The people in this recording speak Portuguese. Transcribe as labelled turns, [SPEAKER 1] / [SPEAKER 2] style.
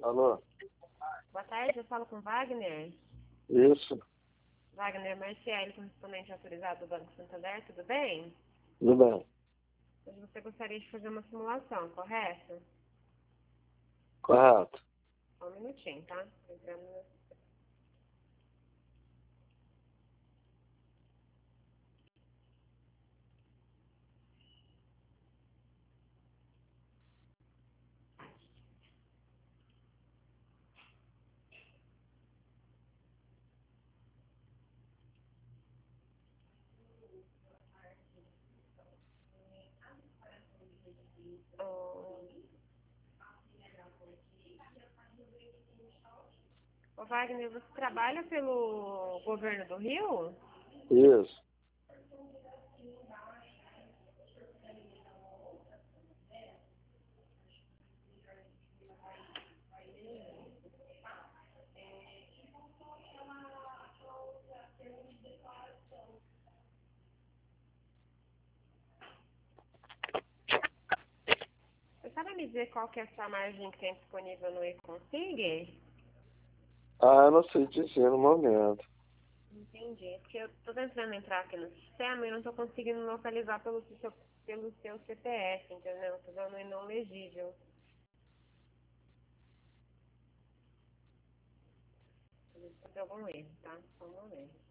[SPEAKER 1] Alô?
[SPEAKER 2] Boa tarde, eu falo com Wagner.
[SPEAKER 1] Isso,
[SPEAKER 2] Wagner Marcielli, correspondente autorizado do Banco Santander, tudo bem?
[SPEAKER 1] tudo bem.
[SPEAKER 2] Hoje você gostaria de fazer uma simulação, correto?
[SPEAKER 1] Correto.
[SPEAKER 2] Só um minutinho, tá? Ô Wagner, você trabalha pelo governo do Rio?
[SPEAKER 1] Isso.
[SPEAKER 2] Você sabe me dizer qual que é a sua margem que tem disponível no e-Config?
[SPEAKER 1] Ah, eu não sei dizer no momento.
[SPEAKER 2] Entendi. É porque eu tô tentando entrar aqui no sistema e não tô conseguindo localizar pelo seu CPF, entendeu? Tô dando um não legível. Deve ter algum erro, tá? Só um momento.